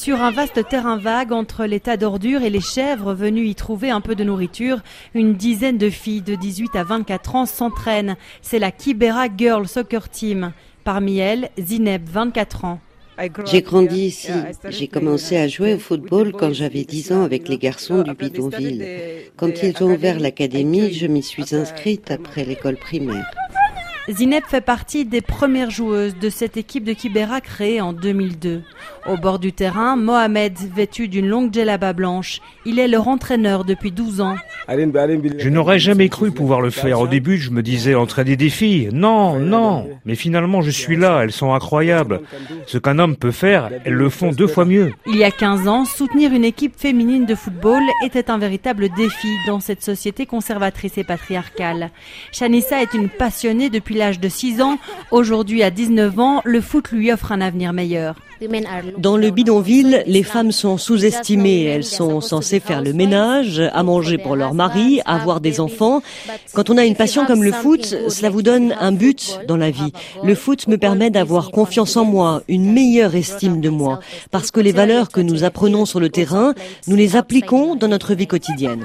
Sur un vaste terrain vague entre les tas d'ordures et les chèvres venues y trouver un peu de nourriture, une dizaine de filles de 18 à 24 ans s'entraînent. C'est la Kibera Girl Soccer Team. Parmi elles, Zineb, 24 ans. J'ai grandi ici. J'ai commencé à jouer au football quand j'avais 10 ans avec les garçons du bidonville. Quand ils ont ouvert l'académie, je m'y suis inscrite après l'école primaire. Zineb fait partie des premières joueuses de cette équipe de Kibera créée en 2002. Au bord du terrain, Mohamed, vêtu d'une longue djellaba blanche. Il est leur entraîneur depuis 12 ans. Je n'aurais jamais cru pouvoir le faire. Au début, je me disais entraîner des filles. Non. Mais finalement, je suis là. Elles sont incroyables. Ce qu'un homme peut faire, elles le font 2 fois mieux. Il y a 15 ans, soutenir une équipe féminine de football était un véritable défi dans cette société conservatrice et patriarcale. Shanissa est une passionnée depuis l'âge de 6 ans. Aujourd'hui, à 19 ans, le foot lui offre un avenir meilleur. Dans le bidonville, les femmes sont sous-estimées. Elles sont censées faire le ménage, à manger pour leur mari, avoir des enfants. Quand on a une passion comme le foot, cela vous donne un but dans la vie. Le foot me permet d'avoir confiance en moi, une meilleure estime de moi. Parce que les valeurs que nous apprenons sur le terrain, nous les appliquons dans notre vie quotidienne.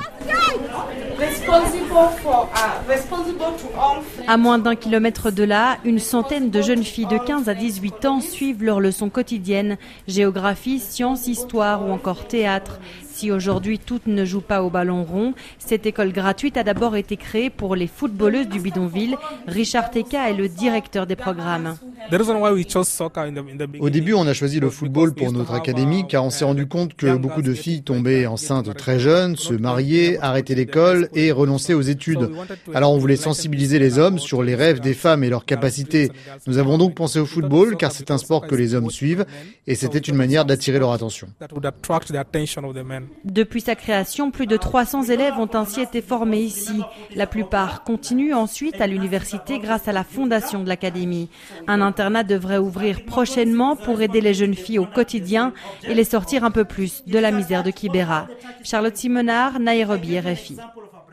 À moins d'1 kilomètre de là, une centaine de jeunes filles de 15 à 18 ans suivent leurs leçons quotidiennes, géographie, sciences, histoire ou encore théâtre. Si aujourd'hui toutes ne jouent pas au ballon rond, cette école gratuite a d'abord été créée pour les footballeuses du bidonville. Richard Teka est le directeur des programmes. Au début, on a choisi le football pour notre académie car on s'est rendu compte que beaucoup de filles tombaient enceintes très jeunes, se mariaient, arrêtaient l'école et renonçaient aux études. Alors on voulait sensibiliser les hommes sur les rêves des femmes et leurs capacités. Nous avons donc pensé au football car c'est un sport que les hommes suivent et c'était une manière d'attirer leur attention. Depuis sa création, plus de 300 élèves ont ainsi été formés ici. La plupart continuent ensuite à l'université grâce à la fondation de l'académie. Un internat devrait ouvrir prochainement pour aider les jeunes filles au quotidien et les sortir un peu plus de la misère de Kibera. Charlotte Simonard, Nairobi, RFI.